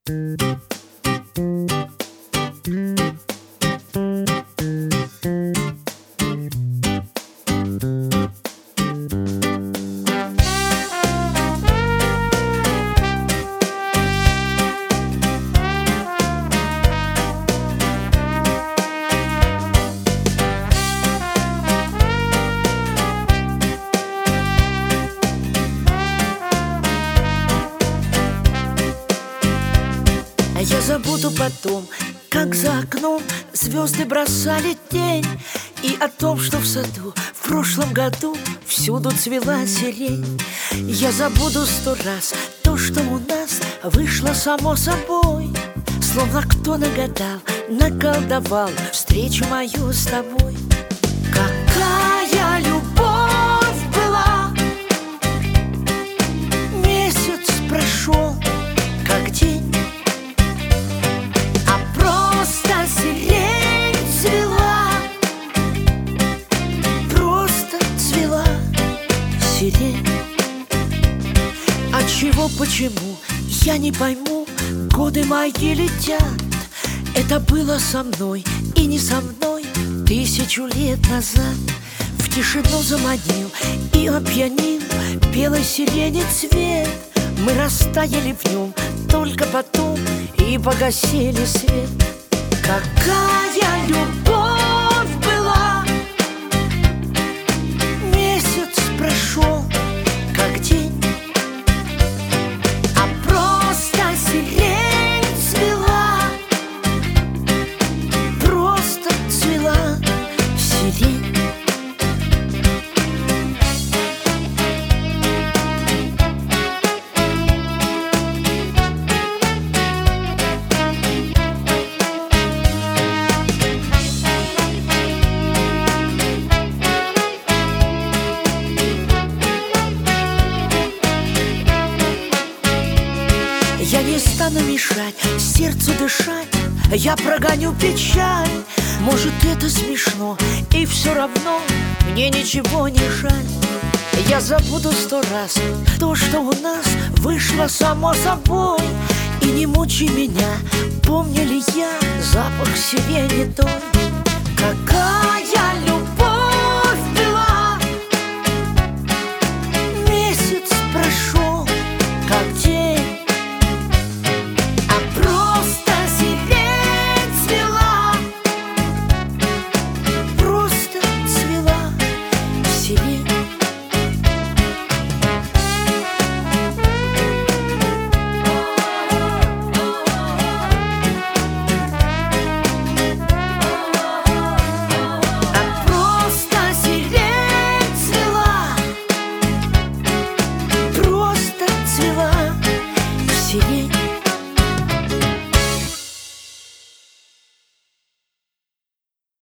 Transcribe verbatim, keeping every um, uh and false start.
Я забуду потом, как за окном звезды бросали тень, и о том, что в саду в прошлом году всюду цвела сирень. Я забуду сто раз то, что у нас вышло само собой, словно кто нагадал, наколдовал встречу мою с тобой. Какая любовь была! Месяц прошел, как день, сирень цвела, просто цвела сирень. Отчего, почему, я не пойму, годы мои летят. Это было со мной и не со мной тысячу лет назад. В тишину заманил и опьянил белой сирени цвет. Мы растаяли в нем только потом и погасили свет. Какая любовь была! Месяц прошел, как день, а просто сирень цвела, просто цвела сирень. Я не стану мешать сердцу дышать, я прогоню печаль. Может, это смешно, и все равно мне ничего не жаль. Я забуду сто раз то, что у нас вышло само собой. И не мучай меня, помню ли я запах сирени той. Какая